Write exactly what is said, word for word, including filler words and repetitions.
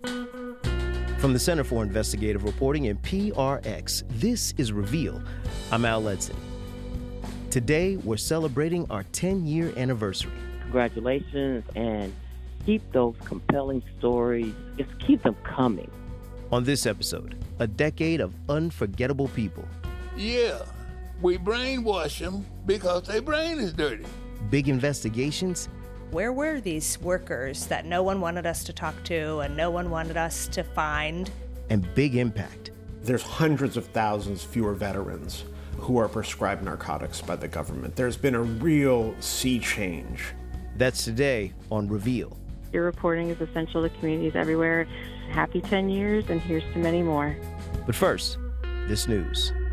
From the Center for Investigative Reporting and P R X, this is Reveal. I'm Al Ledson. Today, we're celebrating our ten-year anniversary. Congratulations, and keep those compelling stories. Just keep them coming. On this episode, a decade of unforgettable people. Yeah, we brainwash them because their brain is dirty. Big investigations. Where were these workers that no one wanted us to talk to and no one wanted us to find? And big impact. There's hundreds of thousands fewer veterans who are prescribed narcotics by the government. There's been a real sea change. That's today on Reveal. Your reporting is essential to communities everywhere. Happy ten years, and here's to many more. But first, this news.